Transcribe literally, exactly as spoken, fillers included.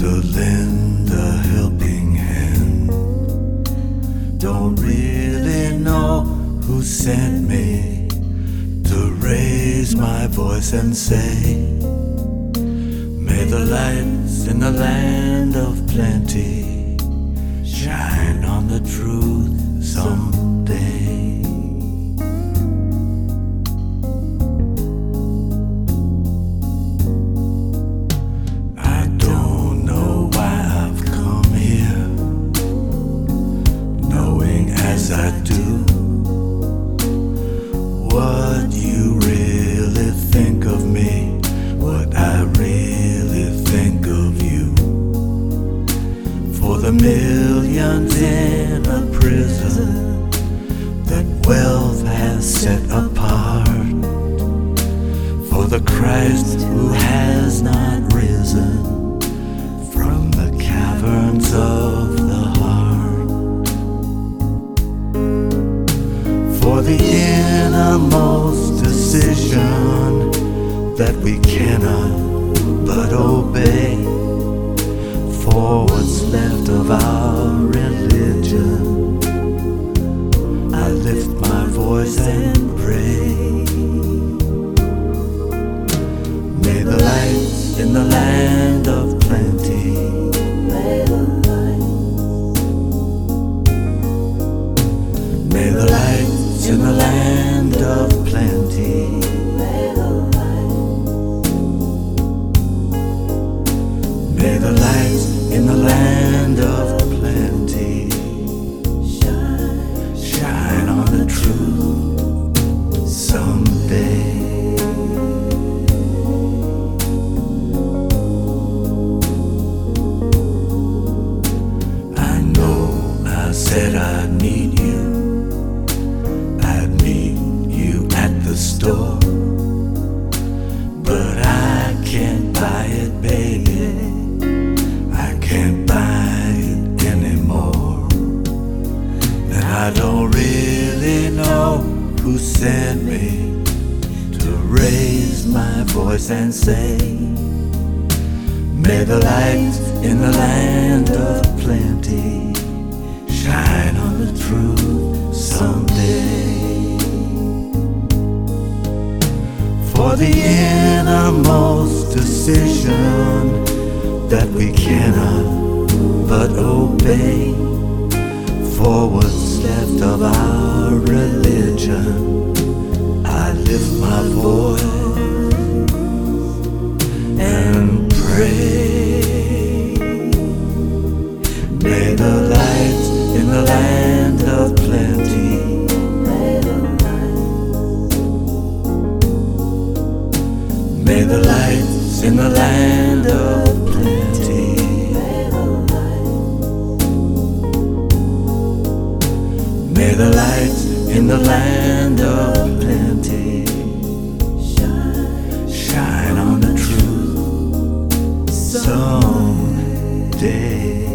to lend a helping hand. Don't really know who sent me to raise my voice and say, may the lights in the land of plenty shine on the truth someday. As I do, what you really think of me, what I really think of you. For the millions in a prison that wealth has set apart, for the Christ who has not risen from the caverns of the heart. For the innermost decision that we cannot but obey, for what's left of our religion, I lift my voice and pray. May the lights in the land of plenty, may the lights, may the lights in the land of plenty, may the lights, may the lights in the land of plenty shine, shine on the truth someday. I know I said I'd meet you, store, but I can't buy it, baby. I can't buy it anymore. And I don't really know who sent me to raise my voice and say, may the lights in the land of plenty shine on the truth someday. For the innermost decision that we cannot but obey, for what's left of our religion, I lift my voice and pray. May the lights in the land of plenty, may the lights in the land of plenty, may the lights in the land of plenty shine on the truth someday.